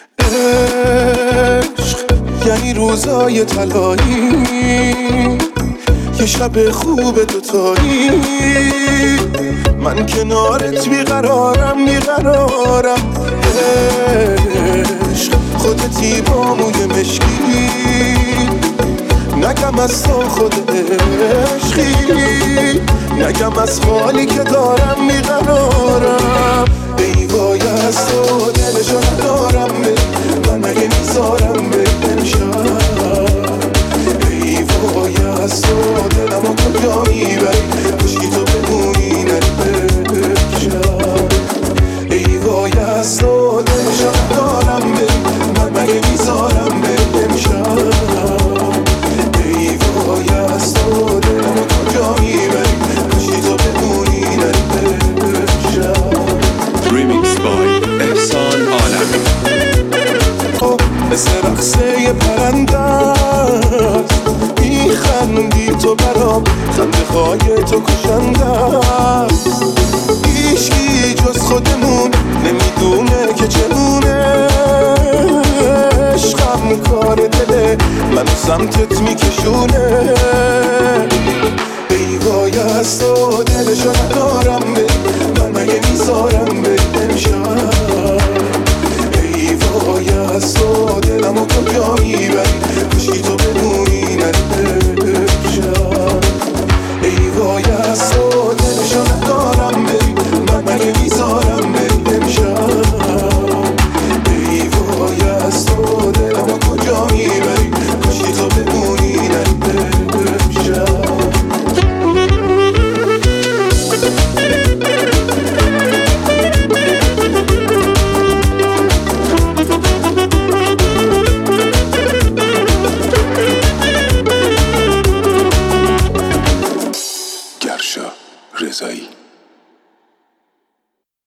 عشق یعنی روزای طلایی، یه شب خوب دوتایی. من کنارت بیقرارم بیقرارم. عشق خودتی با موی مشکی، نگم از تو خود عشقی، نگم از حالی که دارم بیقرارم. ای وای از تو دلشو ندارم، من مگه میذارم به امشب. ای وای از تو دلمو کجا میبری، کشکی تو بمونی نری امشب. ای وای از تو دلشو ندارم، من مگه میذارم به امشب. ای وای از تو دلمو کجا میبری، کشکی تو بمونی نری امشب. Remix by احسان عالمی. مثل رقصه یه پرنده است، میخندی تو برام، خنده های تو کشنده است. هیچکی جز خودمون نمیدونه که چگونه عشقم کار دله منو سمتت میکشونه. ای وای از تو دلشو ندارم، من مگه میذارم به امشب. ای وای از تو دلمو کجا میبری، کشکی تو بمونی نری امشب. ای وای از تو دلشو ندارم، من مگه میذارم به امشب. ای وای از تو دلمو کجا میبری، کشکی تو بمونی نری امشب. گرشا رضایی.